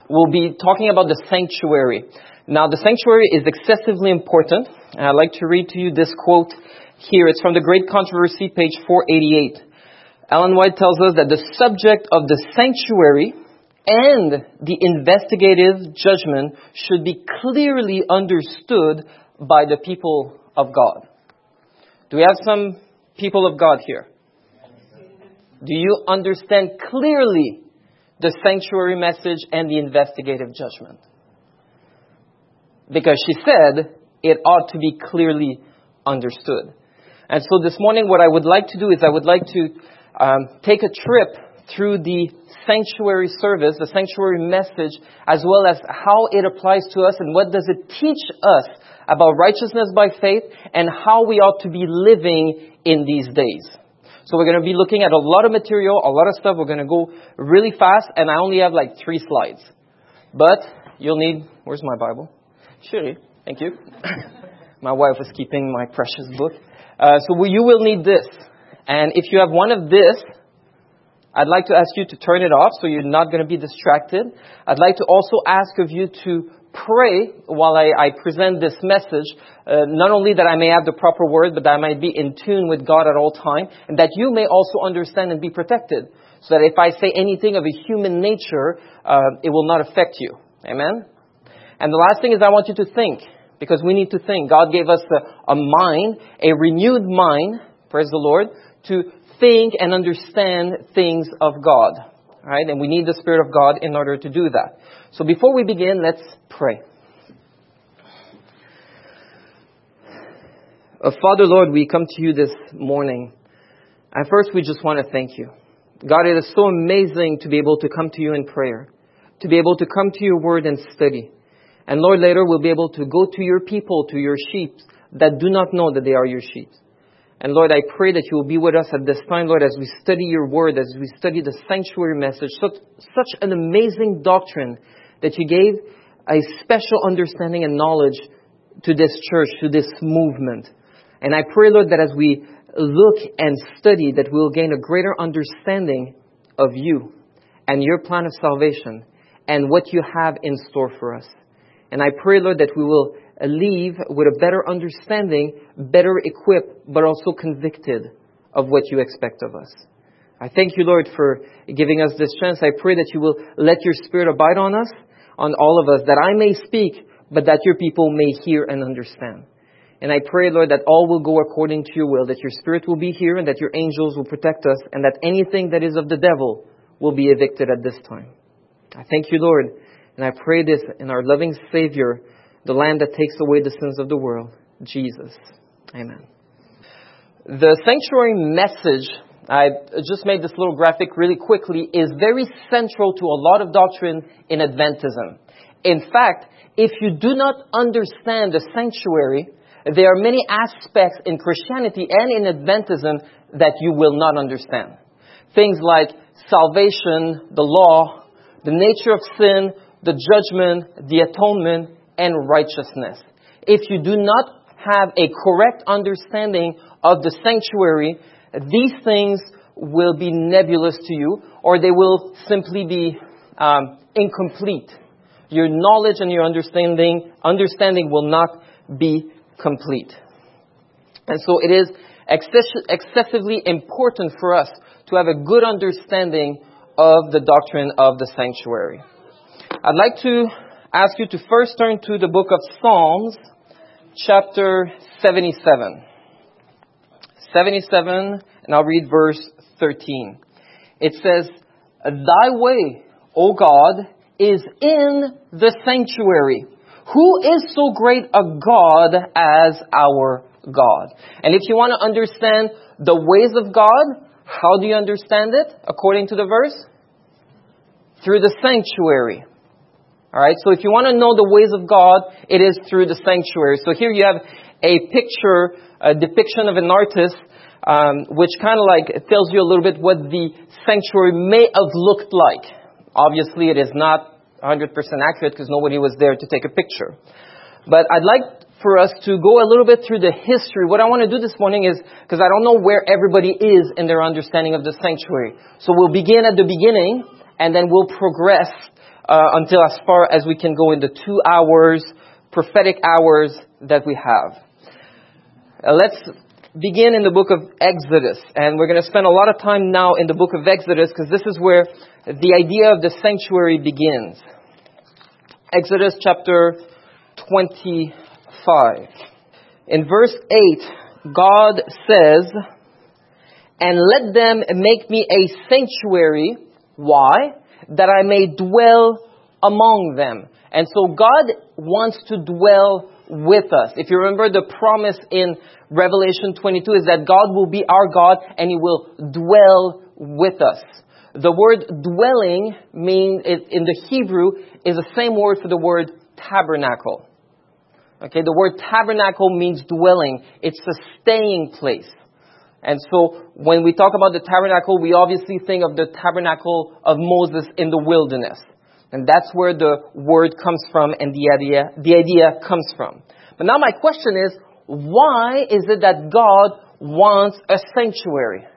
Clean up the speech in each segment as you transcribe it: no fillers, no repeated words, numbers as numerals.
we'll be talking about the sanctuary. Now, the sanctuary is excessively important. And I'd like to read to you this quote here. It's from The Great Controversy, page 488. Ellen White tells us that the subject of the sanctuary and the investigative judgment should be clearly understood by the people of God. Do we have some people of God here? Do you understand clearly the sanctuary message and the investigative judgment? Because she said it ought to be clearly understood. And so this morning what I would like to do is I would like to take a trip through the sanctuary service, the sanctuary message, as well as how it applies to us and what does it teach us about righteousness by faith and how we ought to be living in these days. So we're going to be looking at a lot of material, a lot of stuff. We're going to go really fast, and I only have like 3 slides. But you'll need... Where's my Bible? Sure. Thank you. My wife was keeping my precious book. You will need this. And if you have one of this, I'd like to ask you to turn it off so you're not going to be distracted. I'd like to also ask of you to pray while I present this message, not only that I may have the proper word, but that I might be in tune with God at all time, and that you may also understand and be protected, so that if I say anything of a human nature, it will not affect you. Amen? And the last thing is I want you to think, because we need to think. God gave us a mind, a renewed mind, praise the Lord, to think and understand things of God. All right? And we need the Spirit of God in order to do that. So before we begin, let's pray. Father, Lord, we come to you this morning. And first, we just want to thank you. God, it is so amazing to be able to come to you in prayer, to be able to come to your word and study. And Lord, later we'll be able to go to your people, to your sheep that do not know that they are your sheep. And Lord, I pray that you will be with us at this time, Lord, as we study your word, as we study the sanctuary message. Such an amazing doctrine that you gave a special understanding and knowledge to this church, to this movement. And I pray, Lord, that as we look and study, that we'll gain a greater understanding of you and your plan of salvation and what you have in store for us. And I pray, Lord, that we will leave with a better understanding, better equipped, but also convicted of what you expect of us. I thank you, Lord, for giving us this chance. I pray that you will let your Spirit abide on us, on all of us, that I may speak, but that your people may hear and understand. And I pray, Lord, that all will go according to your will, that your Spirit will be here and that your angels will protect us, and that anything that is of the devil will be evicted at this time. I thank you, Lord, and I pray this in our loving Savior, the Lamb that takes away the sins of the world, Jesus. Amen. The sanctuary message, I just made this little graphic really quickly, is very central to a lot of doctrine in Adventism. In fact, if you do not understand the sanctuary, there are many aspects in Christianity and in Adventism that you will not understand. Things like salvation, the law, the nature of sin, the judgment, the atonement, and righteousness. If you do not have a correct understanding of the sanctuary, these things will be nebulous to you, or they will simply be incomplete. Your knowledge and your understanding will not be complete. And so it is excessively important for us to have a good understanding of the doctrine of the sanctuary. I'd like to ask you to first turn to the book of Psalms, chapter 77. 77, and I'll read verse 13. It says, "Thy way, O God, is in the sanctuary. Who is so great a God as our God?" And if you want to understand the ways of God, how do you understand it according to the verse? Through the sanctuary. All right, so if you want to know the ways of God, it is through the sanctuary. So here you have a picture, a depiction of an artist, which kind of like tells you a little bit what the sanctuary may have looked like. Obviously, it is not 100% accurate because nobody was there to take a picture. But I'd like for us to go a little bit through the history. What I want to do this morning is, because I don't know where everybody is in their understanding of the sanctuary. So we'll begin at the beginning, and then we'll progress until as far as we can go in the 2 hours, prophetic hours that we have. Let's begin in the book of Exodus. And we're going to spend a lot of time now in the book of Exodus because this is where the idea of the sanctuary begins. Exodus chapter 25. In verse 8, God says, "And let them make me a sanctuary." Why? "That I may dwell among them." And so God wants to dwell with us. If you remember, the promise in Revelation 22 is that God will be our God and He will dwell with us. The word dwelling means, in the Hebrew, is the same word for the word tabernacle. Okay, the word tabernacle means dwelling. It's a staying place. And so when we talk about the tabernacle, we obviously think of the tabernacle of Moses in the wilderness. And that's where the word comes from and the idea comes from. But now my question is, why is it that God wants a sanctuary?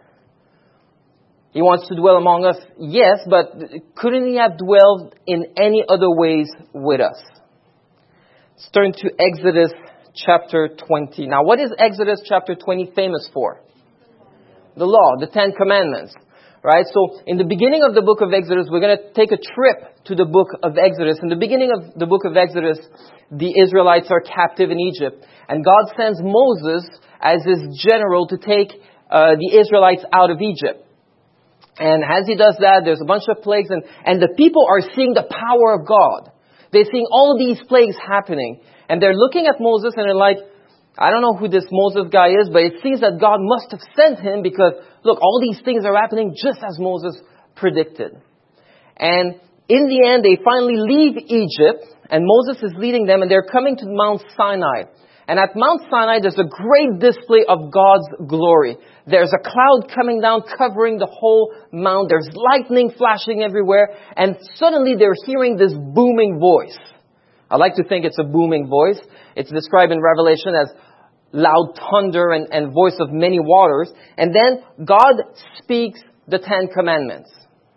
He wants to dwell among us, yes, but couldn't He have dwelled in any other ways with us? Let's turn to Exodus chapter 20. Now, what is Exodus chapter 20 famous for? The law, the 10 commandments. Right? So, in the beginning of the book of Exodus, we're going to take a trip to the book of Exodus. In the beginning of the book of Exodus, the Israelites are captive in Egypt. And God sends Moses as His general to take the Israelites out of Egypt. And as He does that, there's a bunch of plagues. And the people are seeing the power of God. They're seeing all of these plagues happening. And they're looking at Moses and they're like, I don't know who this Moses guy is, but it seems that God must have sent him because, look, all these things are happening just as Moses predicted. And in the end, they finally leave Egypt, and Moses is leading them, and they're coming to Mount Sinai. And at Mount Sinai, there's a great display of God's glory. There's a cloud coming down, covering the whole mount. There's lightning flashing everywhere, and suddenly they're hearing this booming voice. I like to think it's a booming voice. It's described in Revelation as loud thunder and voice of many waters. And then God speaks the 10 commandments.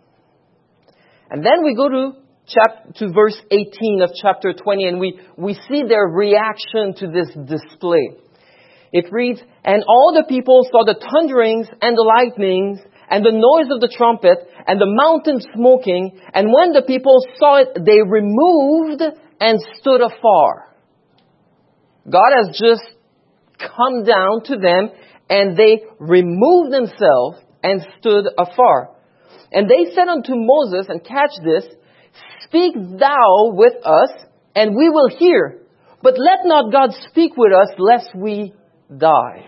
And then we go to verse 18 of chapter 20, and we see their reaction to this display. It reads, "And all the people saw the thunderings and the lightnings and the noise of the trumpet and the mountain smoking. And when the people saw it, they removed and stood afar." God has just come down to them, and they removed themselves and stood afar. And they said unto Moses, and catch this, "Speak thou with us, and we will hear. But let not God speak with us, lest we die."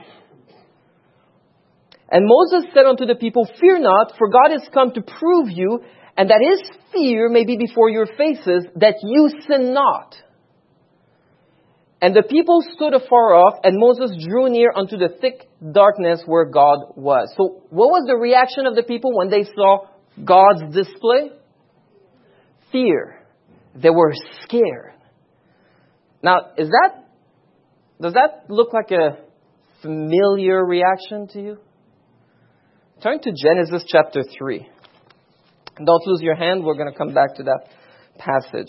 And Moses said unto the people, "Fear not, for God is come to prove you, and that His fear may be before your faces, that you sin not." And the people stood afar off, and Moses drew near unto the thick darkness where God was. So what was the reaction of the people when they saw God's display? Fear. They were scared. Now, does that look like a familiar reaction to you? Turn to Genesis chapter 3. Don't lose your hand. We're going to come back to that passage.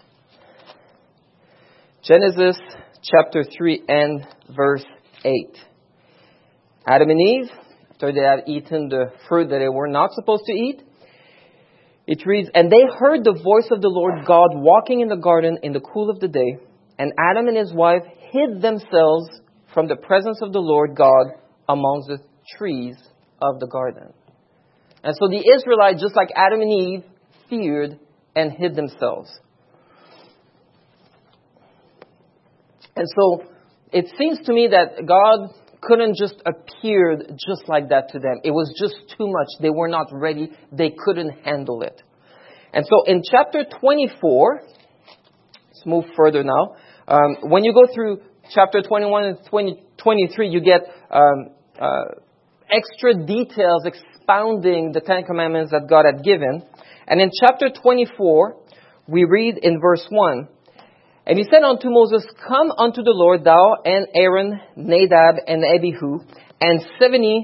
Genesis chapter 3 and verse 8. Adam and Eve, after they had eaten the fruit that they were not supposed to eat, it reads, "And they heard the voice of the Lord God walking in the garden in the cool of the day. And Adam and his wife hid themselves from the presence of the Lord God amongst the trees of the garden." And so the Israelites, just like Adam and Eve, feared and hid themselves. And so it seems to me that God couldn't just appear just like that to them. It was just too much. They were not ready. They couldn't handle it. And so in chapter 24, let's move further now. When you go through chapter 21 and 23, you get extra details expounding the 10 Commandments that God had given. And in chapter 24, we read in verse 1, "And he said unto Moses, Come unto the Lord, thou and Aaron, Nadab, and Abihu, and 70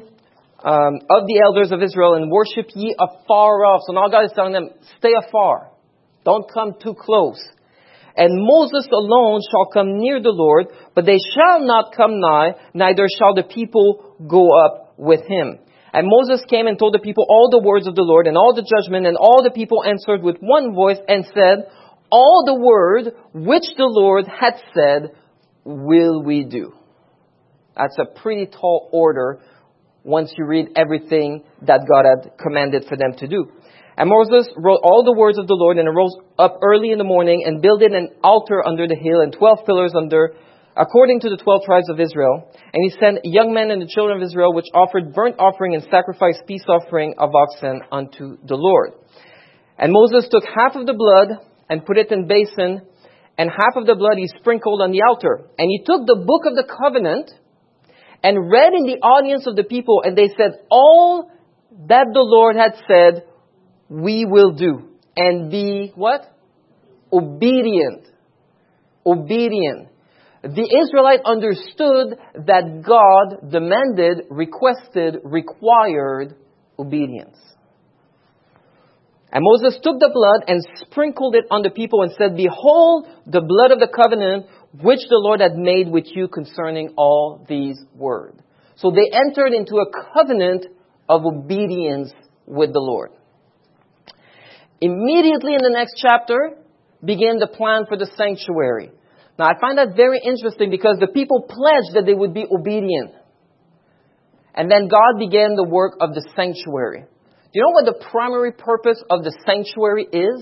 of the elders of Israel, and worship ye afar off." So now God is telling them, stay afar. Don't come too close. And Moses alone shall come near the Lord, but they shall not come nigh, neither shall the people go up with him. And Moses came and told the people all the words of the Lord and all the judgment, and all the people answered with one voice and said, all the word which the Lord had said will we do. That's a pretty tall order once you read everything that God had commanded for them to do. And Moses wrote all the words of the Lord and arose up early in the morning and builded an altar under the hill and 12 pillars according to the 12 tribes of Israel. And he sent young men and the children of Israel, which offered burnt offering and sacrificed peace offering of oxen unto the Lord. And Moses took half of the blood and put it in basin, and half of the blood he sprinkled on the altar. And he took the book of the covenant and read in the audience of the people, and they said, all that the Lord had said, we will do. And be what? Obedient. Obedient. The Israelite understood that God demanded, requested, required obedience. And Moses took the blood and sprinkled it on the people and said, behold, the blood of the covenant which the Lord had made with you concerning all these words. So they entered into a covenant of obedience with the Lord. Immediately in the next chapter began the plan for the sanctuary. Now I find that very interesting because the people pledged that they would be obedient. And then God began the work of the sanctuary. Do you know what the primary purpose of the sanctuary is?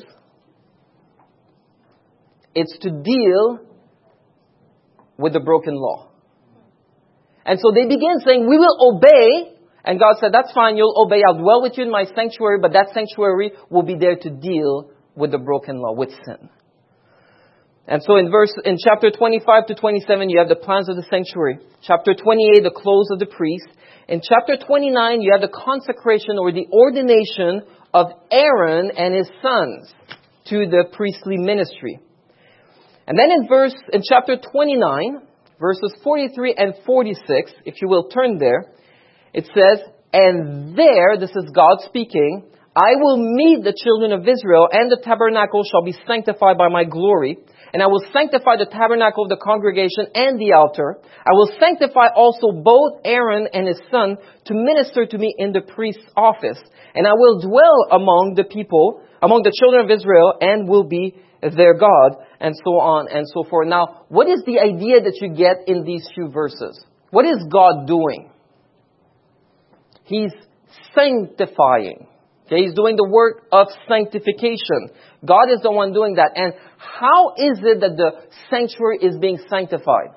It's to deal with the broken law. And so they began saying, we will obey. And God said, that's fine, you'll obey. I'll dwell with you in my sanctuary, but that sanctuary will be there to deal with the broken law, with sin. And so in chapter 25 to 27, you have the plans of the sanctuary. Chapter 28, the clothes of the priest. In chapter 29, you have the consecration or the ordination of Aaron and his sons to the priestly ministry. And then in chapter 29, verses 43 and 46, if you will turn there, it says, and there, this is God speaking, I will meet the children of Israel, and the tabernacle shall be sanctified by my glory. And I will sanctify the tabernacle of the congregation and the altar. I will sanctify also both Aaron and his son to minister to me in the priest's office. And I will dwell among the people, among the children of Israel, and will be their God, and so on and so forth. Now, what is the idea that you get in these few verses? What is God doing? He's sanctifying. Okay, he's doing the work of sanctification. God is the one doing that. And how is it that the sanctuary is being sanctified?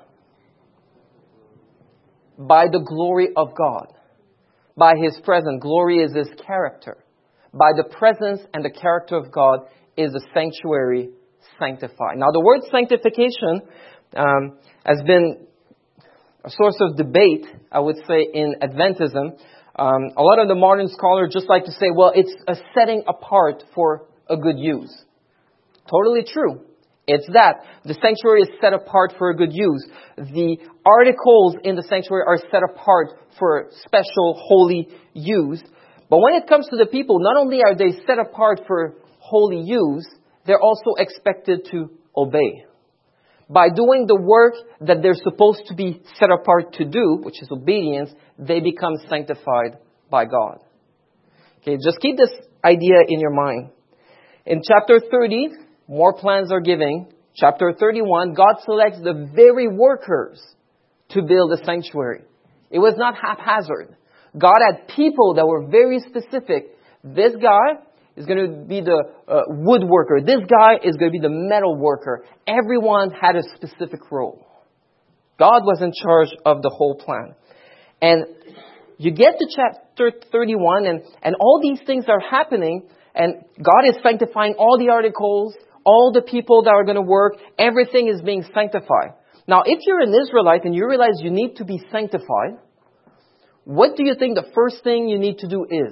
By the glory of God. By His presence. Glory is His character. By the presence and the character of God is the sanctuary sanctified. Now the word sanctification has been a source of debate, I would say, in Adventism. A lot of the modern scholars just like to say, well, it's a setting apart for a good use. Totally true. It's that. The sanctuary is set apart for a good use. The articles in the sanctuary are set apart for special holy use. But when it comes to the people, not only are they set apart for holy use, they're also expected to obey. By doing the work that they're supposed to be set apart to do, which is obedience, they become sanctified by God. Okay, just keep this idea in your mind. In chapter 30, more plans are given. Chapter 31, God selects the very workers to build the sanctuary. It was not haphazard. God had people that were very specific. This guy is going to be the woodworker. This guy is going to be the metal worker. Everyone had a specific role. God was in charge of the whole plan. And you get to chapter 31 and all these things are happening and God is sanctifying all the articles, all the people that are going to work. Everything is being sanctified. Now, if you're an Israelite and you realize you need to be sanctified, what do you think the first thing you need to do is?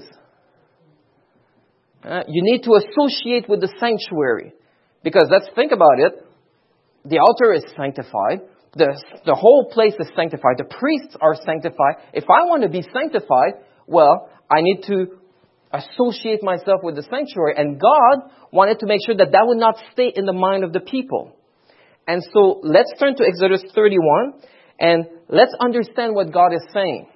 You need to associate with the sanctuary. Because let's think about it. The altar is sanctified. The whole place is sanctified. The priests are sanctified. If I want to be sanctified, well, I need to associate myself with the sanctuary. And God wanted to make sure that that would not stay in the mind of the people. And so let's turn to Exodus 31 and let's understand what God is saying.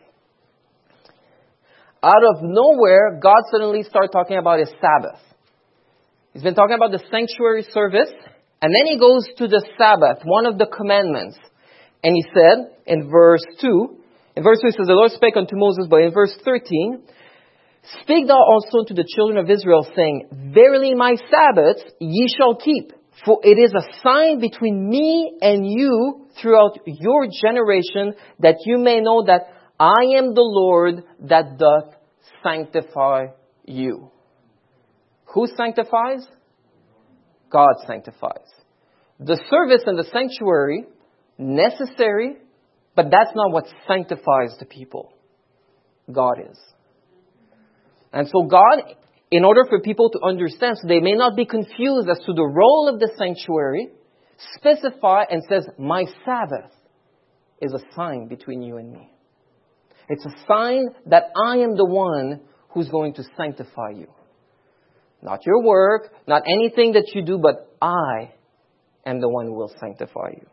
Out of nowhere, God suddenly started talking about His Sabbath. He's been talking about the sanctuary service, and then He goes to the Sabbath, one of the commandments. And He said in verse 2, it says, the Lord spake unto Moses, but in verse 13, speak thou also to the children of Israel, saying, verily my Sabbaths ye shall keep, for it is a sign between me and you throughout your generation, that you may know that I am the Lord that doth sanctify you. Who sanctifies? God sanctifies. The service in the sanctuary, necessary, but that's not what sanctifies the people. God is. And so God, in order for people to understand, so they may not be confused as to the role of the sanctuary, specify and says, my Sabbath is a sign between you and me. It's a sign that I am the one who's going to sanctify you. Not your work, not anything that you do, but I am the one who will sanctify you.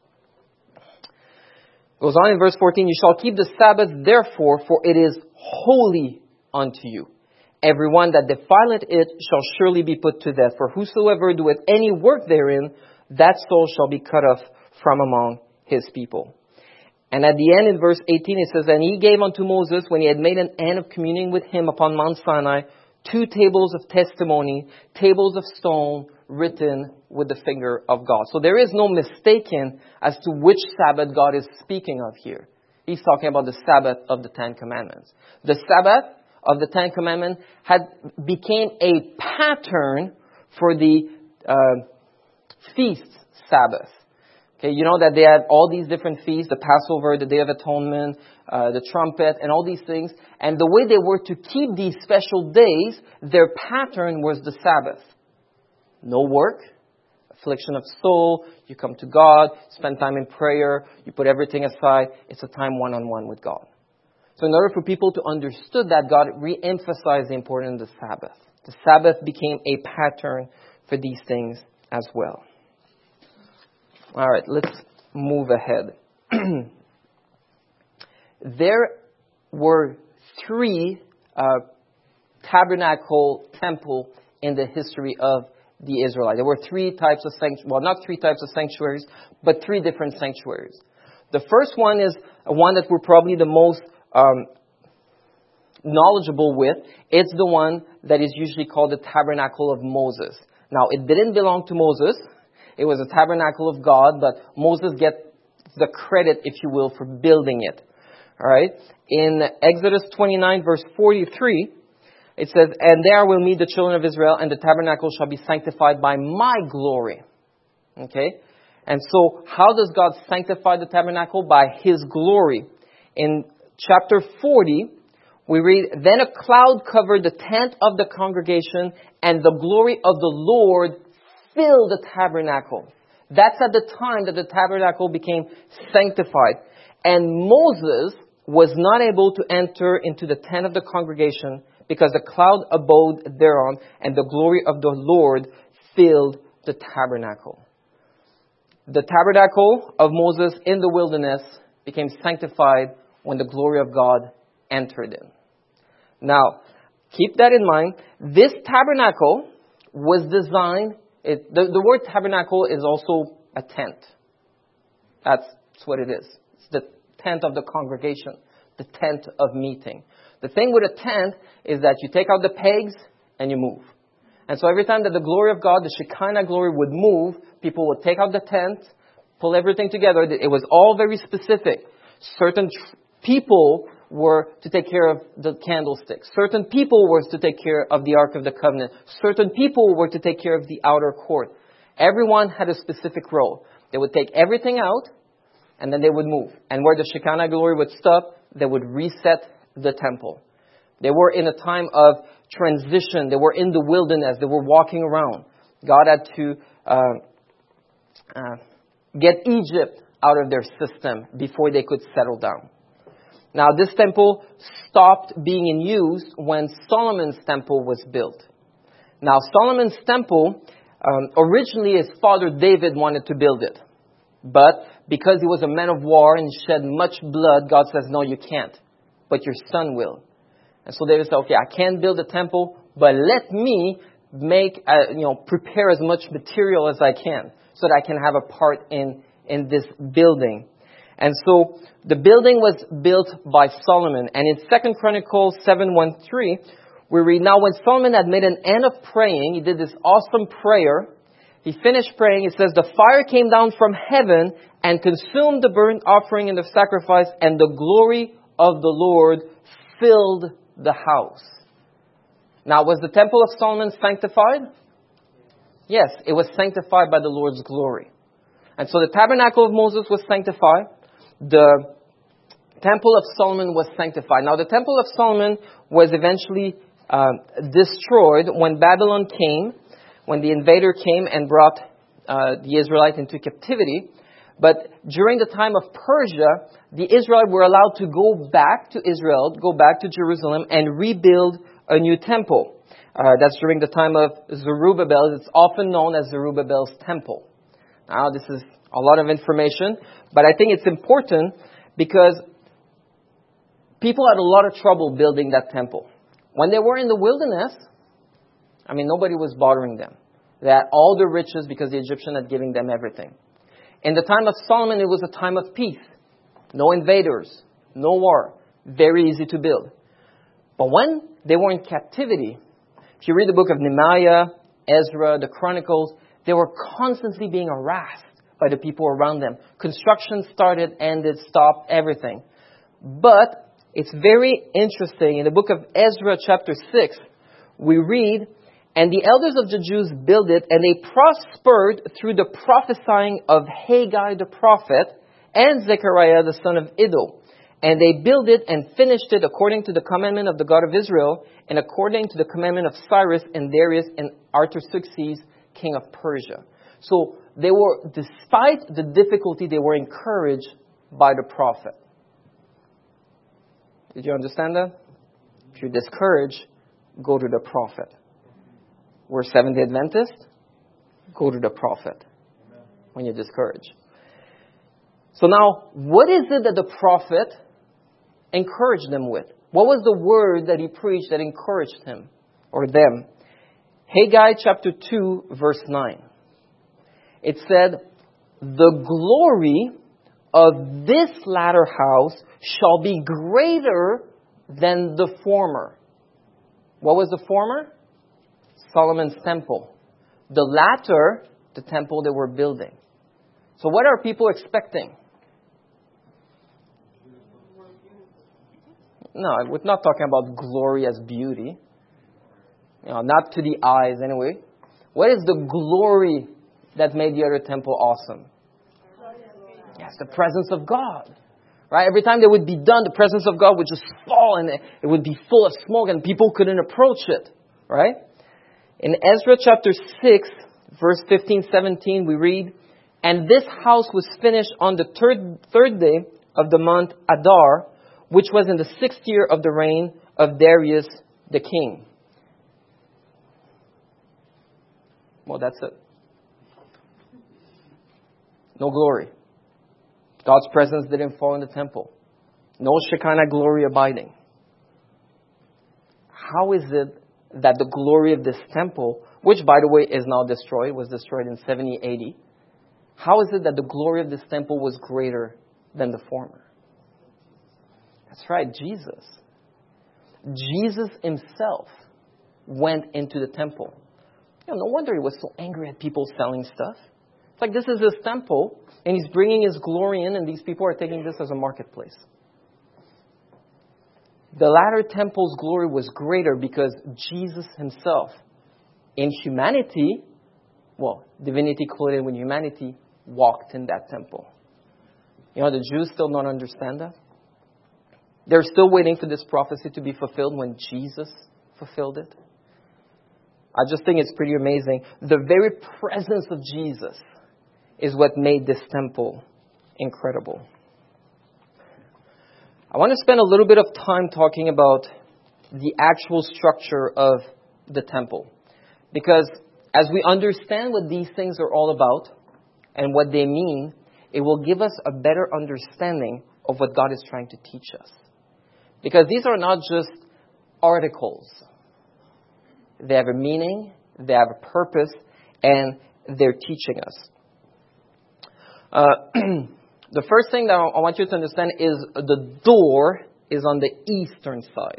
Goes on in verse 14, you shall keep the Sabbath therefore, for it is holy unto you. Everyone that defileth it shall surely be put to death. For whosoever doeth any work therein, that soul shall be cut off from among his people. And at the end in verse 18 it says, and he gave unto Moses, when he had made an end of communing with him upon Mount Sinai, 2 tables of testimony, tables of stone, written with the finger of God. So there is no mistaking as to which Sabbath God is speaking of here. He's talking about the Sabbath of the 10 Commandments. The Sabbath of the 10 Commandments became a pattern for the feast Sabbath. Okay, you know that they had all these different feasts, the Passover, the Day of Atonement, the trumpet, and all these things. And the way they were to keep these special days, their pattern was the Sabbath. No work, affliction of soul, you come to God, spend time in prayer, you put everything aside. It's a time one-on-one with God. So in order for people to understand that, God re-emphasized the importance of the Sabbath. The Sabbath became a pattern for these things as well. All right, let's move ahead. There were 3 tabernacle temple in the history of the Israelites. There were 3 types of sanctuaries. Well, not 3 types of sanctuaries, but 3 different sanctuaries. The first one is one that we're probably the most knowledgeable with. It's the one that is usually called the Tabernacle of Moses. Now, it didn't belong to Moses. It was a tabernacle of God, but Moses gets the credit, if you will, for building it. All right. In Exodus 29, verse 43, it says, and there I will meet the children of Israel, and the tabernacle shall be sanctified by my glory. Okay. And so, how does God sanctify the tabernacle? By His glory. In chapter 40, we read, then a cloud covered the tent of the congregation, and the glory of the Lord filled the tabernacle. That's at the time that the tabernacle became sanctified. And Moses was not able to enter into the tent of the congregation because the cloud abode thereon, and the glory of the Lord filled the tabernacle. The tabernacle of Moses in the wilderness became sanctified when the glory of God entered in. Now, keep that in mind. This tabernacle was designed. The word tabernacle is also a tent. That's what it is. It's the tent of the congregation, the tent of meeting. The thing with a tent is that you take out the pegs and you move. And so every time that the glory of God, the Shekinah glory, would move, people would take out the tent, pull everything together. It was all very specific. Certain people were to take care of the candlesticks. Certain people were to take care of the Ark of the Covenant. Certain people were to take care of the outer court. Everyone had a specific role. They would take everything out, and then they would move. And where the Shekinah glory would stop, they would reset the temple. They were in a time of transition. They were in the wilderness. They were walking around. God had to get Egypt out of their system before they could settle down. Now, this temple stopped being in use when Solomon's temple was built. Now, Solomon's temple, originally his father David wanted to build it. But because he was a man of war and shed much blood, God says, no, you can't. But your son will. And so David said, okay, I can't build a temple, but let me prepare as much material as I can so that I can have a part in this building. And so the building was built by Solomon. And in 2 Chronicles 7:1-3, we read, now when Solomon had made an end of praying, he did this awesome prayer. He finished praying. It says, the fire came down from heaven and consumed the burnt offering and the sacrifice, and the glory of the Lord filled the house. Now, was the temple of Solomon sanctified? Yes, it was sanctified by the Lord's glory. And so the tabernacle of Moses was sanctified. The temple of Solomon was sanctified. Now, the temple of Solomon was eventually destroyed when Babylon came, when the invader came and brought the Israelites into captivity. But during the time of Persia, the Israelites were allowed to go back to Israel, go back to Jerusalem, and rebuild a new temple. That's during the time of Zerubbabel. It's often known as Zerubbabel's temple. Now, this is a lot of information, but I think it's important because people had a lot of trouble building that temple. When they were in the wilderness, nobody was bothering them. They had all the riches because the Egyptian had given them everything. In the time of Solomon, it was a time of peace. No invaders, no war. Very easy to build. But when they were in captivity, if you read the book of Nehemiah, Ezra, the Chronicles, they were constantly being harassed by the people around them. Construction started, ended, stopped, everything. But it's very interesting. In the book of Ezra chapter 6, we read, and the elders of the Jews built it, and they prospered through the prophesying of Haggai the prophet and Zechariah the son of Iddo. And they built it and finished it according to the commandment of the God of Israel and according to the commandment of Cyrus and Darius and Artaxerxes, king of Persia. So they were, despite the difficulty, they were encouraged by the prophet. Did you understand that? If you're discouraged, go to the prophet. We're Seventh-day Adventist, go to the prophet when you're discouraged. So now, what is it that the prophet encouraged them with? What was the word that he preached that encouraged him or them? Haggai chapter 2, verse 9. It said, the glory of this latter house shall be greater than the former. What was the former? Solomon's temple. The latter, the temple they were building. So what are people expecting? No, we're not talking about glory as beauty. Not to the eyes anyway. What is the glory that made the other temple awesome? Yes, the presence of God. Right? Every time they would be done, the presence of God would just fall and it would be full of smoke and people couldn't approach it. Right? In Ezra chapter 6, verse 15-17, we read, and this house was finished on the third day of the month Adar, which was in the 6th year of the reign of Darius the king. Well, that's it. No glory. God's presence didn't fall in the temple. No Shekinah glory abiding. How is it that the glory of this temple, which by the way is now destroyed, was destroyed in 70 AD, how is it that the glory of this temple was greater than the former? That's right, Jesus. Jesus himself went into the temple. No wonder he was so angry at people selling stuff. It's like this is his temple, and he's bringing his glory in, and these people are taking this as a marketplace. The latter temple's glory was greater because Jesus himself, in humanity, divinity clothed with humanity, walked in that temple. The Jews still don't understand that. They're still waiting for this prophecy to be fulfilled when Jesus fulfilled it. I just think it's pretty amazing. The very presence of Jesus is what made this temple incredible. I want to spend a little bit of time talking about the actual structure of the temple. Because as we understand what these things are all about and what they mean, it will give us a better understanding of what God is trying to teach us. Because these are not just articles. They have a meaning, they have a purpose, and they're teaching us. The first thing that I want you to understand is the door is on the eastern side.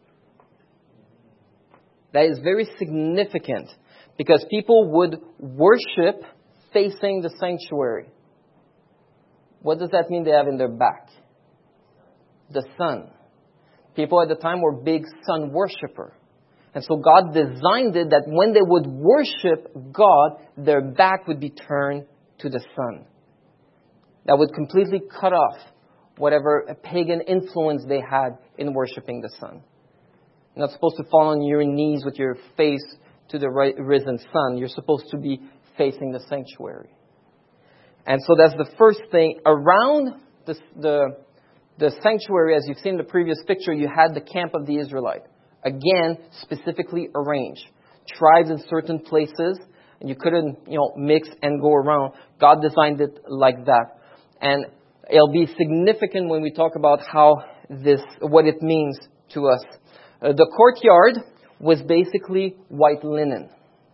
That is very significant because people would worship facing the sanctuary. What does that mean they have in their back? The sun. People at the time were big sun worshippers. And so God designed it that when they would worship God, their back would be turned to the sun. That would completely cut off whatever pagan influence they had in worshiping the sun. You're not supposed to fall on your knees with your face to the risen sun. You're supposed to be facing the sanctuary. And so that's the first thing. Around the sanctuary, as you've seen in the previous picture, you had the camp of the Israelites. Again, specifically arranged. Tribes in certain places, and you couldn't, mix and go around. God designed it like that. And it'll be significant when we talk about what it means to us. The courtyard was basically white linen,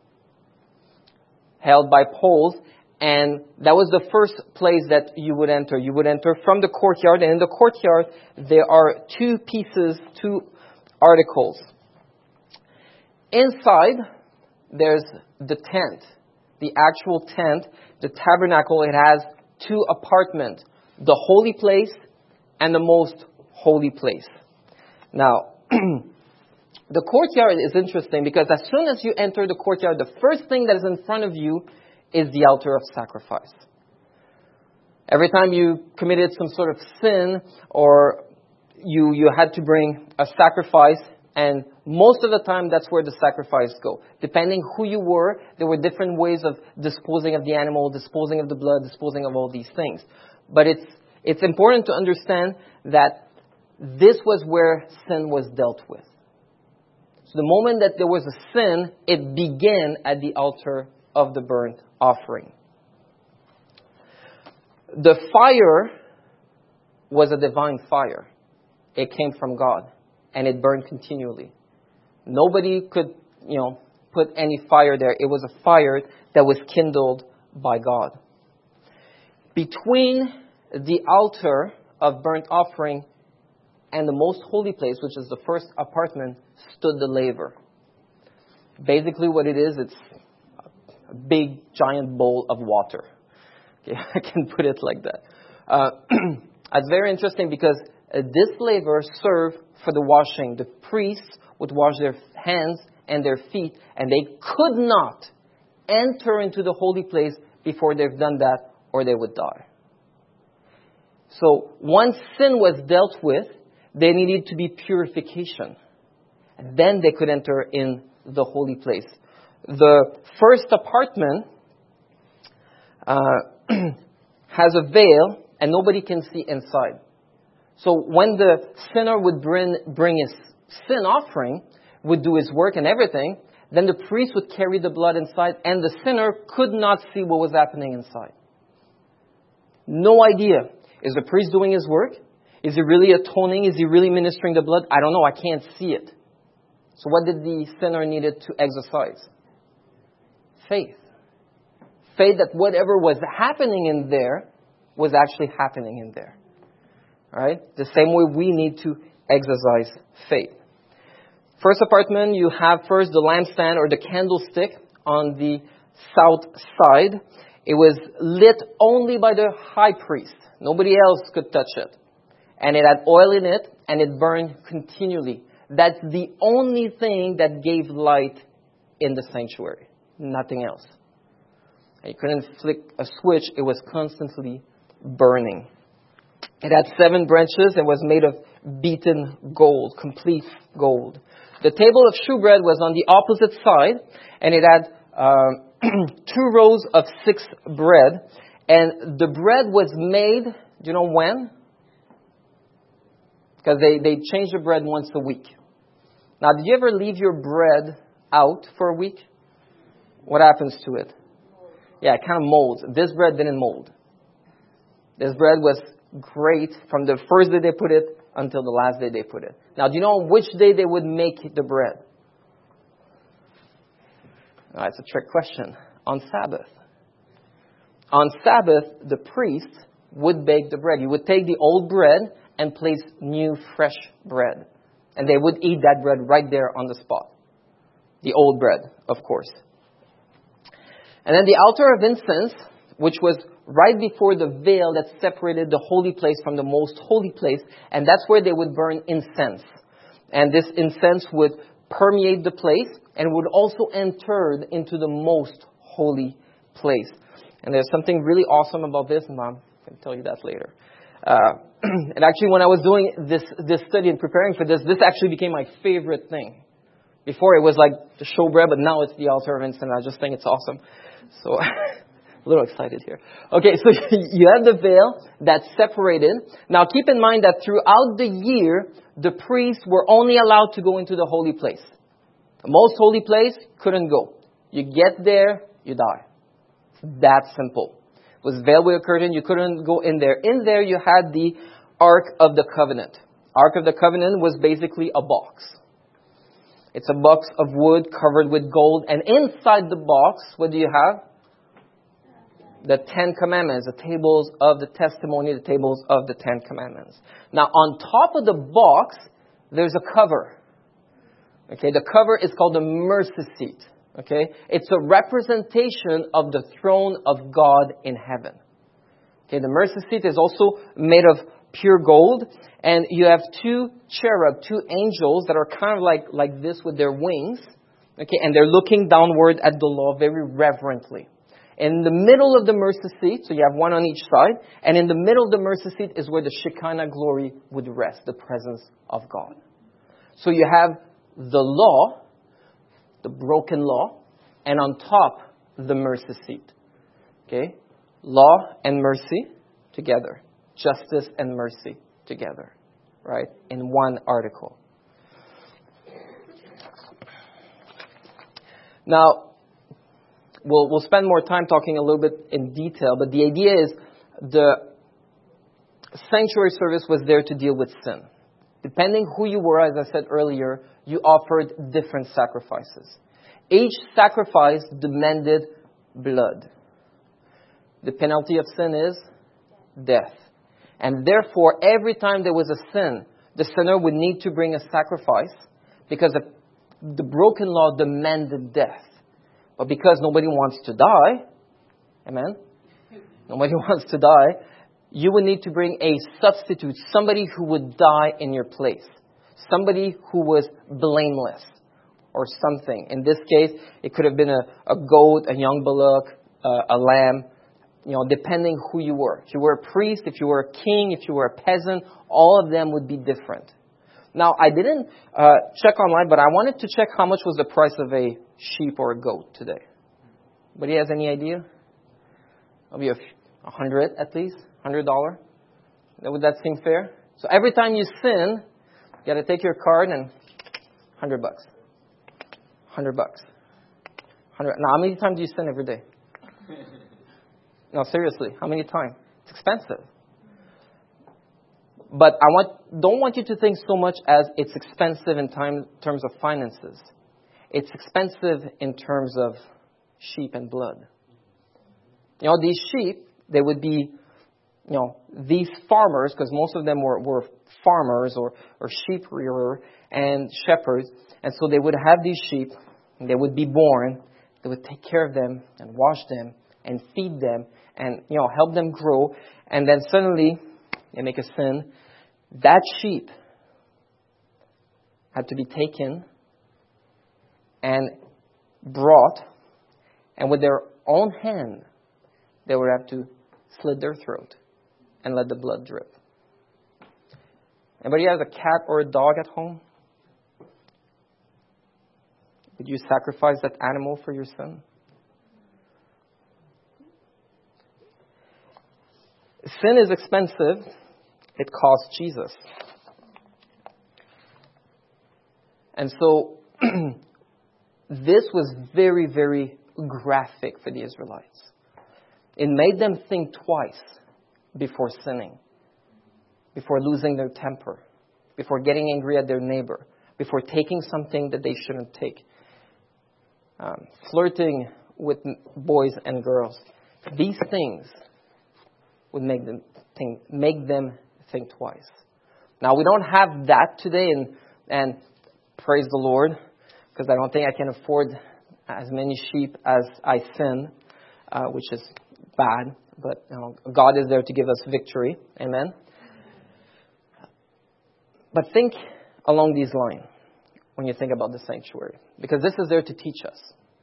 held by poles, and that was the first place that you would enter. You would enter from the courtyard, and in the courtyard there are two articles. Inside, there's the tent, the actual tent, the tabernacle. It has two apartments, the holy place and the most holy place. Now, the courtyard is interesting because as soon as you enter the courtyard, the first thing that is in front of you is the altar of sacrifice. Every time you committed some sort of sin or you had to bring a sacrifice, and most of the time that's where the sacrifice go. Depending who you were, there were different ways of disposing of the animal, disposing of the blood, disposing of all these things. But it's important to understand that this was where sin was dealt with. So the moment that there was a sin, it began at the altar of the burnt offering. The fire was a divine fire. It came from God, and it burned continually. Nobody could, put any fire there. It was a fire that was kindled by God. Between the altar of burnt offering and the most holy place, which is the first apartment, stood the laver. Basically what it is, it's a big, giant bowl of water. Okay, I can put it like that. It's very interesting because this laver served for the washing. The priests would wash their hands and their feet, and they could not enter into the holy place before they've done that, or they would die. So once sin was dealt with, there needed to be purification. And then they could enter in the holy place. The first apartment has a veil, and nobody can see inside. So when the sinner would bring his sin offering, would do his work and everything, then the priest would carry the blood inside, and the sinner could not see what was happening inside. No idea. Is the priest doing his work? Is he really atoning? Is he really ministering the blood? I don't know. I can't see it. So what did the sinner needed to exercise? Faith. Faith that whatever was happening in there was actually happening in there. All right? The same way we need to exercise faith. First apartment, you have first the lampstand or the candlestick on the south side. It was lit only by the high priest. Nobody else could touch it. And it had oil in it, and it burned continually. That's the only thing that gave light in the sanctuary. Nothing else. And you couldn't flick a switch. It was constantly burning. It had 7 branches and was made of beaten gold, complete gold. The table of shewbread was on the opposite side, and it had 2 rows of 6 bread. And the bread was made, do you know when? because they change the bread once a week. Now, did you ever leave your bread out for a week? What happens to it? Yeah, it kind of molds. This bread didn't mold. This bread was great from the first day they put it until the last day they put it. Now, do you know on which day they would make the bread? That's a trick question. On Sabbath. On Sabbath, the priest would bake the bread. He would take the old bread and place new, fresh bread. And they would eat that bread right there on the spot. The old bread, of course. And then the altar of incense, which was right before the veil that separated the holy place from the most holy place. And that's where they would burn incense. And this incense would permeate the place and would also enter into the most holy place. And there's something really awesome about this, and I can tell you that later. And actually, when I was doing this study and preparing for this actually became my favorite thing. Before it was like the showbread, but now it's the altar of incense. I just think it's awesome. So, a little excited here. Okay, so you have the veil that's separated. Now, keep in mind that throughout the year, the priests were only allowed to go into the holy place. The most holy place, couldn't go. You get there, you die. It's that simple. It was veiled with a curtain. You couldn't go in there. In there, you had the Ark of the Covenant. Ark of the Covenant was basically a box. It's a box of wood covered with gold. And inside the box, what do you have? The 10 Commandments, the tables of the testimony, the tables of the 10 Commandments. Now, on top of the box, there's a cover. Okay, the cover is called the mercy seat. Okay, it's a representation of the throne of God in heaven. Okay, the mercy seat is also made of pure gold, and you have two cherub, two angels that are kind of like this with their wings. Okay, and they're looking downward at the law very reverently. In the middle of the mercy seat, so you have one on each side, and in the middle of the mercy seat is where the Shekinah glory would rest, the presence of God. So you have the law, the broken law, and on top, the mercy seat. Okay? Law and mercy together. Justice and mercy together. Right? In one article. Now, we'll spend more time talking a little bit in detail, but the idea is the sanctuary service was there to deal with sin. Depending who you were, as I said earlier, you offered different sacrifices. Each sacrifice demanded blood. The penalty of sin is death. And therefore, every time there was a sin, the sinner would need to bring a sacrifice because the broken law demanded death. But because nobody wants to die, amen? Nobody wants to die. You would need to bring a substitute, somebody who would die in your place. Somebody who was blameless or something. In this case, it could have been a goat, a young bullock, a lamb, depending who you were. If you were a priest, if you were a king, if you were a peasant, all of them would be different. Now, I didn't check online, but I wanted to check how much was the price of a sheep or a goat today. Anybody has any idea? It'll be $100 at least. $100? Would that seem fair? So every time you sin, you got to take your card and $100. $100. $100. Now, how many times do you sin every day? No, seriously, how many times? It's expensive. But don't want you to think so much as it's expensive in terms of finances. It's expensive in terms of sheep and blood. These sheep, they would be these farmers, because most of them were farmers or sheep rearer and shepherds. And so they would have these sheep, and they would be born. They would take care of them and wash them and feed them and, help them grow. And then suddenly they make a sin. That sheep had to be taken and brought, and with their own hand, they would have to slit their throat and let the blood drip. Anybody has a cat or a dog at home? Would you sacrifice that animal for your sin? Sin is expensive. It cost Jesus. And so this was very, very graphic for the Israelites. It made them think twice before sinning, before losing their temper, before getting angry at their neighbor, before taking something that they shouldn't take, flirting with boys and girls. These things would make them think twice. Now, we don't have that today, and praise the Lord, because I don't think I can afford as many sheep as I sin, which is bad, but God is there to give us victory. Amen. But think along these lines when you think about the sanctuary, because this is there to teach us.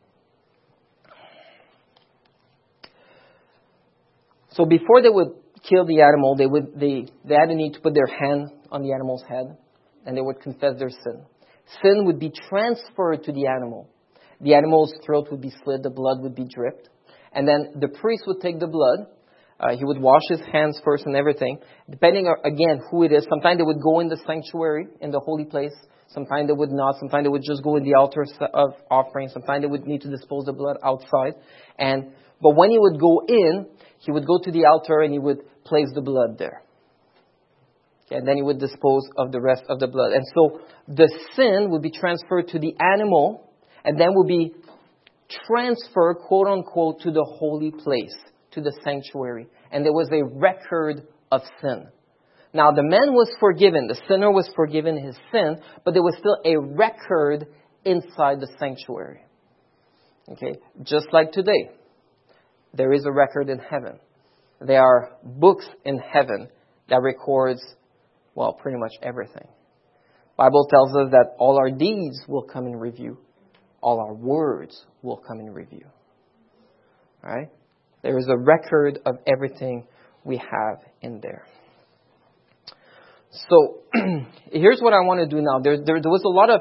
So before they would kill the animal, they had a need to put their hand on the animal's head, and they would confess their sin. Sin would be transferred to the animal. The animal's throat would be slit, the blood would be dripped, and then the priest would take the blood. He would wash his hands first and everything. Depending, again, who it is. Sometimes they would go in the sanctuary, in the holy place. Sometimes they would not. Sometimes they would just go in the altar of offering. Sometimes they would need to dispose the blood outside. But when he would go in, he would go to the altar and he would place the blood there. And then he would dispose of the rest of the blood. And so the sin would be transferred to the animal and then would be transferred, quote unquote, to the holy place, to the sanctuary. And there was a record of sin. Now the man was forgiven, the sinner was forgiven his sin, but there was still a record inside the sanctuary. Okay, just like today, there is a record in heaven. There are books in heaven that records, well, pretty much everything. The Bible tells us that all our deeds will come in review. All our words will come in review. All right? There is a record of everything we have in there. So here's what I want to do now. There was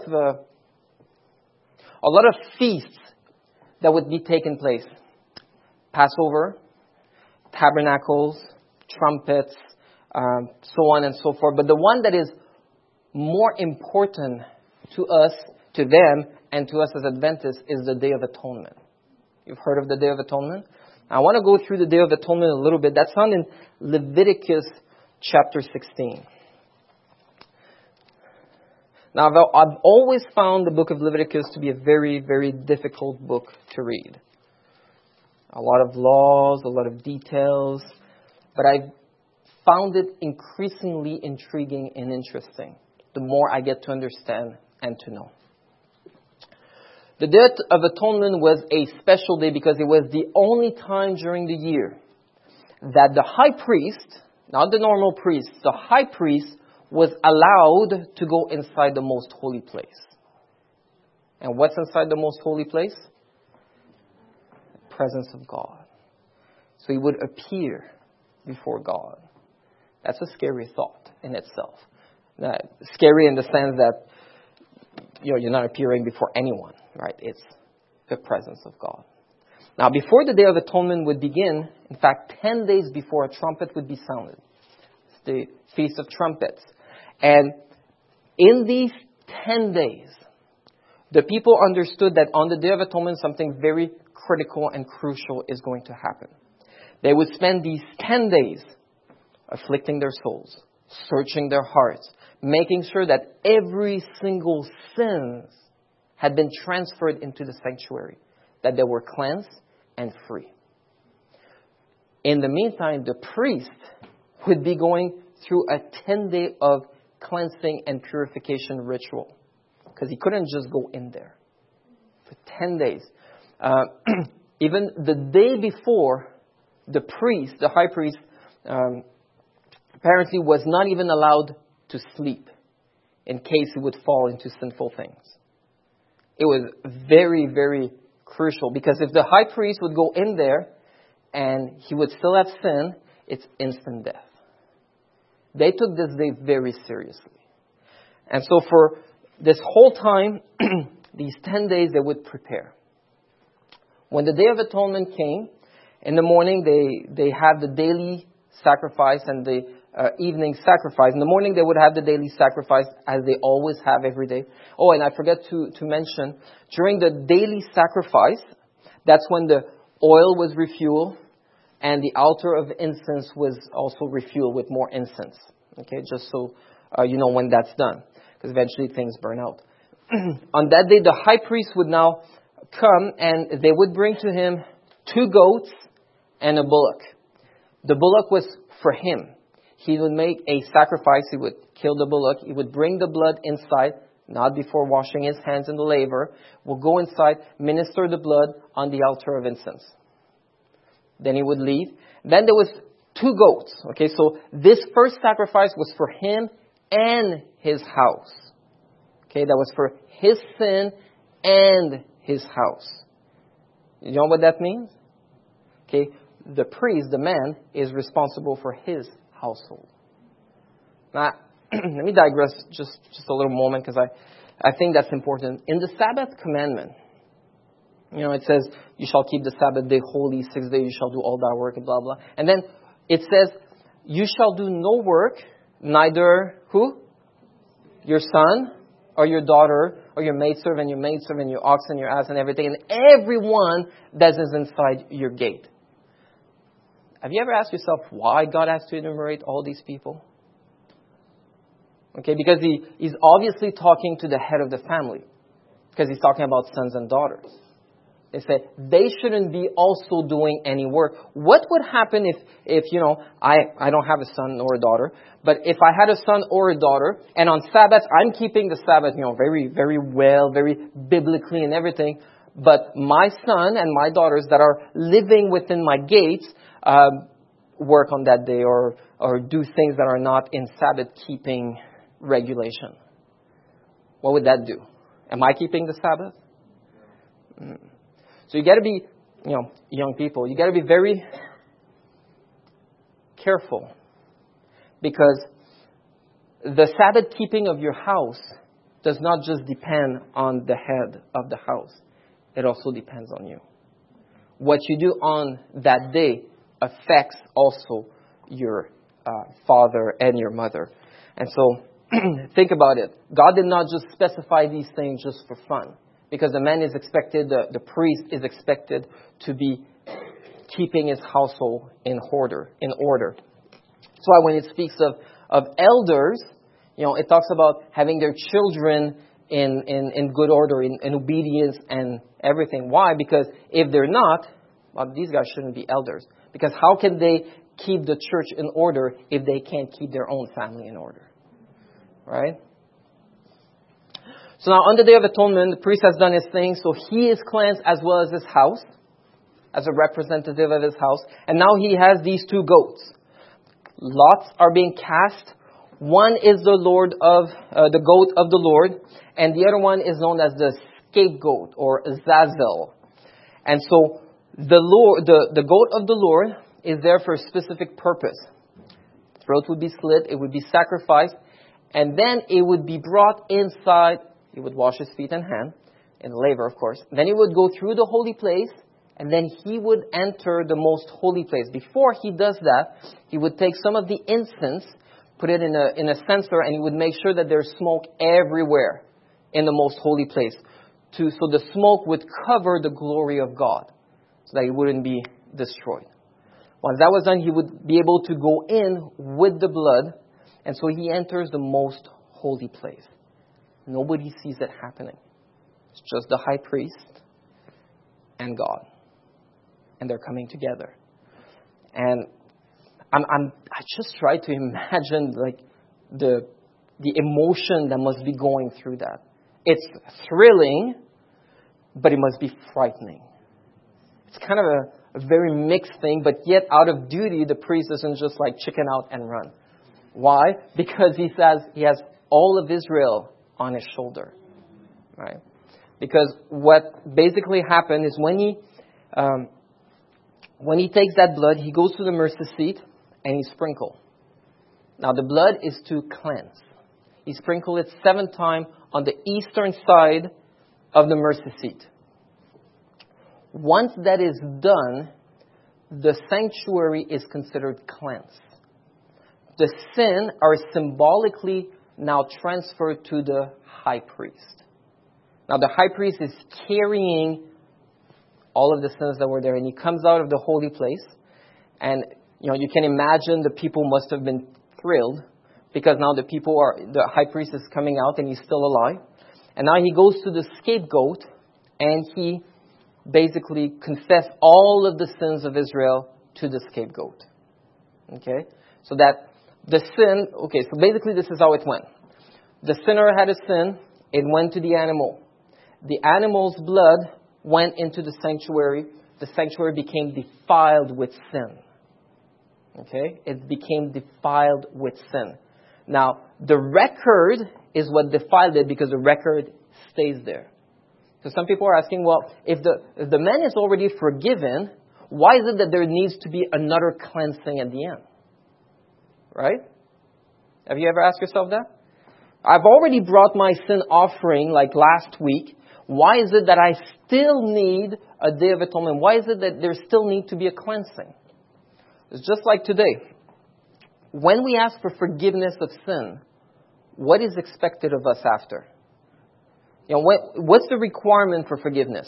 a lot of feasts that would be taking place. Passover, tabernacles, trumpets, so on and so forth. But the one that is more important to us, to them, and to us as Adventists is the Day of Atonement. You've heard of the Day of Atonement? I want to go through the Day of Atonement a little bit. That's found in Leviticus chapter 16. Now, I've always found the book of Leviticus to be a very, very difficult book to read. A lot of laws, a lot of details, but I've found it increasingly intriguing and interesting the more I get to understand and to know. The Day of Atonement was a special day because it was the only time during the year that the high priest, not the normal priest, the high priest was allowed to go inside the most holy place. And what's inside the most holy place? The presence of God. So he would appear before God. That's a scary thought in itself. Scary in the sense that you're not appearing before anyone, right? It's the presence of God. Now, before the Day of Atonement would begin, in fact, 10 days before, a trumpet would be sounded. It's the Feast of Trumpets. And in these 10 days, the people understood that on the Day of Atonement, something very critical and crucial is going to happen. They would spend these 10 days afflicting their souls, searching their hearts, making sure that every single sin had been transferred into the sanctuary, that they were cleansed and free. In the meantime, the priest would be going through a 10-day of cleansing and purification ritual, because he couldn't just go in there for 10 days. Even the day before, the priest, the high priest, apparently was not even allowed to sleep in case he would fall into sinful things. It was very, very crucial, because if the high priest would go in there and he would still have sin, it's instant death. They took this day very seriously. And so for this whole time, these 10 days, they would prepare. When the Day of Atonement came, in the morning they had the daily sacrifice and the evening sacrifice. In the morning, they would have the daily sacrifice, as they always have every day. Oh, and I forgot to mention, during the daily sacrifice, that's when the oil was refueled, and the altar of incense was also refueled with more incense. Okay, just so you know when that's done, because eventually things burn out. On that day, the high priest would now come, and they would bring to him 2 goats and a bullock. The bullock was for him. He would make a sacrifice. He would kill the bullock. He would bring the blood inside, not before washing his hands in the laver. Will go inside, minister the blood on the altar of incense. Then he would leave. Then there was 2 goats. Okay, so this first sacrifice was for him and his house. Okay, that was for his sin and his house. You know what that means? Okay, the priest, the man, is responsible for his household. Now, let me digress just a little moment, because I think that's important. In the Sabbath commandment, it says, you shall keep the Sabbath day holy, 6 days you shall do all thy work, and blah, blah. And then it says, you shall do no work, neither who? Your son, or your daughter, or your maidservant, your ox and your ass and everything, and everyone that is inside your gate. Have you ever asked yourself why God has to enumerate all these people? Okay, because he's obviously talking to the head of the family. Because he's talking about sons and daughters. They say they shouldn't be also doing any work. What would happen if I don't have a son or a daughter, but if I had a son or a daughter, and on Sabbath, I'm keeping the Sabbath, very, very well, very biblically and everything, but my son and my daughters that are living within my gates work on that day or do things that are not in Sabbath keeping regulation. What would that do? Am I keeping the Sabbath? So you got to be, young people, you got to be very careful, because the Sabbath keeping of your house does not just depend on the head of the house. It also depends on you. What you do on that day affects also your father and your mother. And so think about it. God did not just specify these things just for fun. Because the man is expected, the priest is expected to be keeping his household in order. That's why when it speaks of elders, it talks about having their children in good order, in obedience and everything. Why? Because if they're not, well, these guys shouldn't be elders. Because how can they keep the church in order if they can't keep their own family in order? Right? So now on the Day of Atonement, the priest has done his thing, so he is cleansed as well as his house, as a representative of his house. And now he has these 2 goats. Lots are being cast. One is the goat of the Lord, and the other one is known as the scapegoat, or Azazel. And so the goat of the Lord is there for a specific purpose. Throat would be slit, it would be sacrificed, and then it would be brought inside. He would wash his feet and hand, in the laver, of course. Then he would go through the holy place, and then he would enter the most holy place. Before he does that, he would take some of the incense, put it in a censer, and he would make sure that there's smoke everywhere in the most holy place, so the smoke would cover the glory of God, so that it wouldn't be destroyed. Once that was done, he would be able to go in with the blood, and so he enters the most holy place. Nobody sees it happening. It's just the high priest and God. And they're coming together. And I just try to imagine the emotion that must be going through that. It's thrilling, but it must be frightening. It's kind of a very mixed thing, but yet out of duty, the priest doesn't just chicken out and run. Why? Because he says he has all of Israel on his shoulder, right? Because what basically happened is when he takes that blood, he goes to the mercy seat and he sprinkles. Now the blood is to cleanse. He sprinkled it 7 times on the eastern side of the mercy seat. Once that is done, the sanctuary is considered cleansed. the sin are symbolically now transferred to the high priest. Now the high priest is carrying all of the sins that were there, and he comes out of the holy place. And you can imagine the people must have been thrilled, because now the high priest is coming out and he's still alive. And now he goes to the scapegoat and he basically confessed all of the sins of Israel to the scapegoat. Okay? So that the sin, so basically this is how it went. The sinner had a sin, it went to the animal. The animal's blood went into the sanctuary. The sanctuary became defiled with sin. Okay? It became defiled with sin. Now, the record is what defiled it, because the record stays there. So some people are asking, well, if the man is already forgiven, why is it that there needs to be another cleansing at the end? Right? Have you ever asked yourself that? I've already brought my sin offering like last week. Why is it that I still need a Day of Atonement? Why is it that there still needs to be a cleansing? It's just like today. When we ask for forgiveness of sin, what is expected of us after? What's the requirement for forgiveness?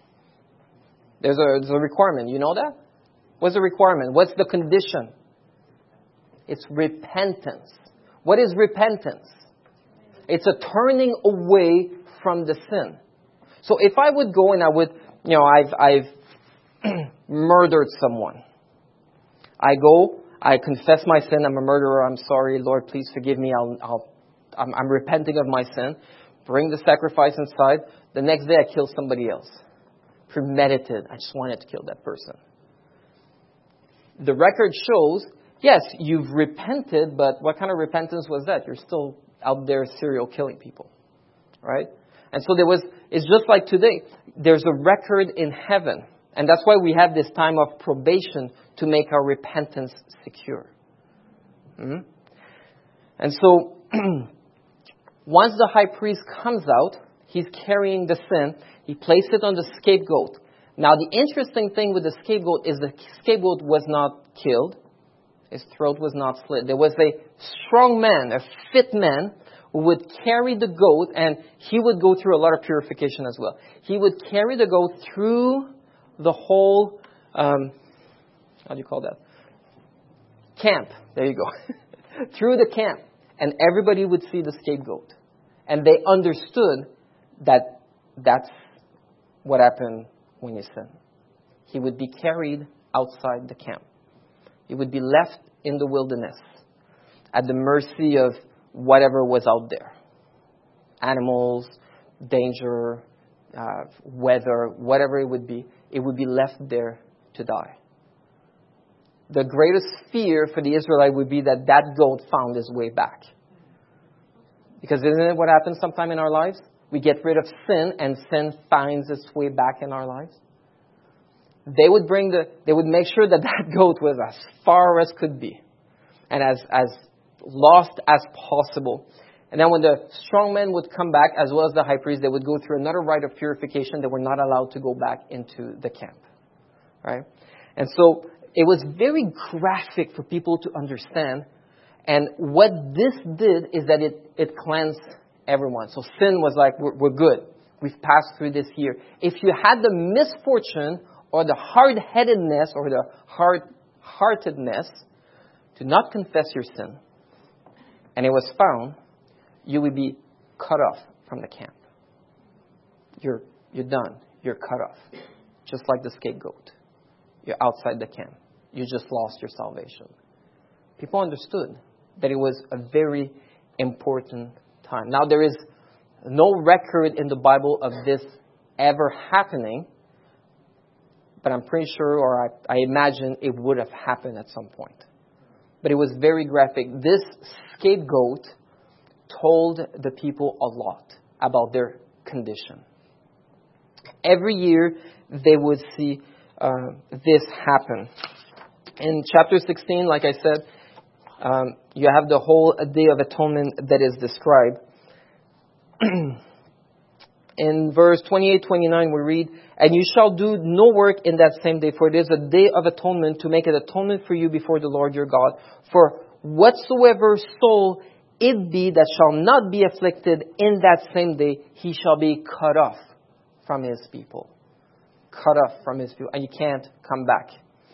There's a requirement. You know that? What's the requirement? What's the condition? It's repentance. What is repentance? It's a turning away from the sin. So if I would go and I would, I've murdered someone. I go, I confess my sin. I'm a murderer. I'm sorry, Lord. Please forgive me. I'm repenting of my sin. Bring the sacrifice inside. The next day, I kill somebody else. Premeditated. I just wanted to kill that person. The record shows, yes, you've repented, but what kind of repentance was that? You're still out there serial killing people, right? And so it's just like today. There's a record in heaven. And that's why we have this time of probation to make our repentance secure. And so, once the high priest comes out, he's carrying the sin. He placed it on the scapegoat. Now, the interesting thing with the scapegoat is the scapegoat was not killed. His throat was not slit. There was a strong man, a fit man, who would carry the goat, and he would go through a lot of purification as well. He would carry the goat through the whole, how do you call that? Camp. There you go. Through the camp. And everybody would see the scapegoat. And they understood that that's what happened when you sin. He would be carried outside the camp. He would be left in the wilderness at the mercy of whatever was out there. Animals, danger, weather, whatever it would be left there to die. The greatest fear for the Israelite would be that goat found his way back. Because isn't it what happens sometime in our lives? We get rid of sin and sin finds its way back in our lives. They would make sure that goat was as far as could be and as lost as possible. And then when the strong men would come back, as well as the high priest, they would go through another rite of purification. They were not allowed to go back into the camp. Right? And so it was very graphic for people to understand. And what this did is that it cleansed everyone. So sin was like, we're good. We've passed through this year. If you had the misfortune or the hard-headedness or the hard-heartedness to not confess your sin, and it was found, you would be cut off from the camp. You're done. You're cut off. Just like the scapegoat. You're outside the camp. You just lost your salvation. People understood that it was a very important time. Now, there is no record in the Bible of this ever happening, but I'm pretty sure, or I imagine it would have happened at some point. But it was very graphic. This scapegoat told the people a lot about their condition. Every year they would see this happen. In chapter 16, like I said, you have the whole Day of Atonement that is described. In verse 28-29 we read, "And you shall do no work in that same day, for it is a day of atonement to make an atonement for you before the Lord your God. For whatsoever soul it be that shall not be afflicted in that same day, he shall be cut off from his people. Cut off from his people. And you can't come back.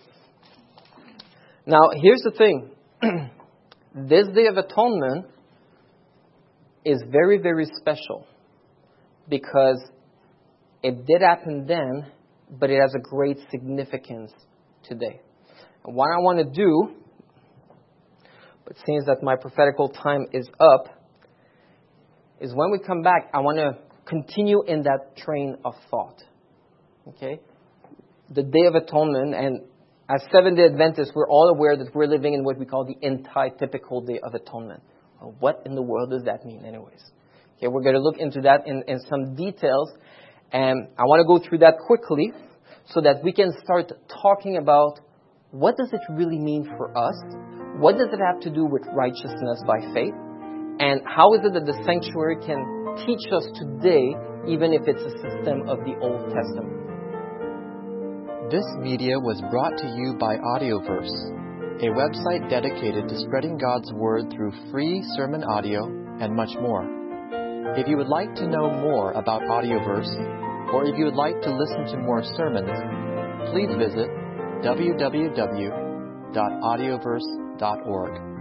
Now, here's the thing. This Day of Atonement is very, very special because it did happen then, but it has a great significance today. And what I want to do, but seems that my prophetical time is up, is when we come back, I want to continue in that train of thought. Okay? The Day of Atonement, and as Seventh-day Adventists, we're all aware that we're living in what we call the anti-typical Day of Atonement. Well, what in the world does that mean anyways? Okay, we're going to look into that in some details, and I want to go through that quickly so that we can start talking about what does it really mean for us? What does it have to do with righteousness by faith? And how is it that the sanctuary can teach us today, even if it's a system of the Old Testament? This media was brought to you by Audioverse, a website dedicated to spreading God's Word through free sermon audio and much more. If you would like to know more about Audioverse, or if you would like to listen to more sermons, please visit www.audioverse.org.